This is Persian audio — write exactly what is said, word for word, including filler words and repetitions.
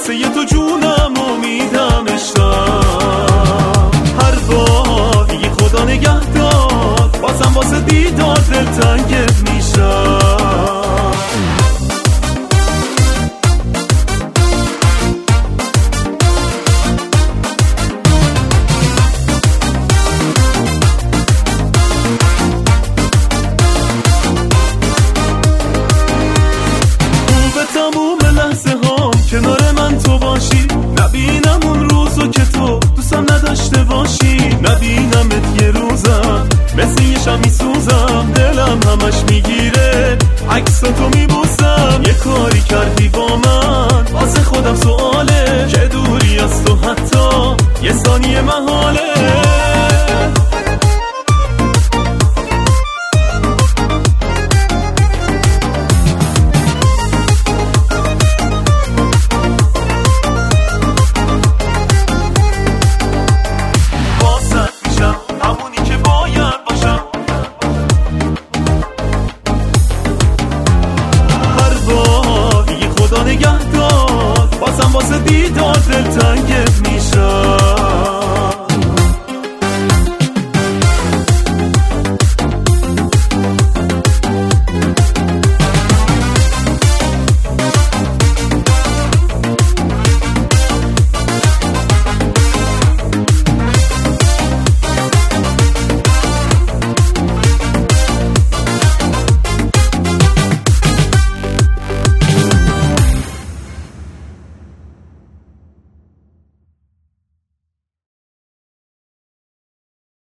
واسه یه تو جونم امیدم اشتاق. هر بار دیگه خدا نگهدار، بازم واسه دیدار دلتنگت میشم. تموم لحظه ها کنار من تو باشی، نبینم اون روزو که تو دوستم نداشته باشی، نبینمت یه روزم مثل یه شمی سوزم، دلم همش میگیره عکساتو میبوسم. یه کاری کردی با من واسه خودم سواله، که دوری از تو حتی یه ثانیه محاله. نگهدار، بازم واسه دیدار دلتنگت میشم.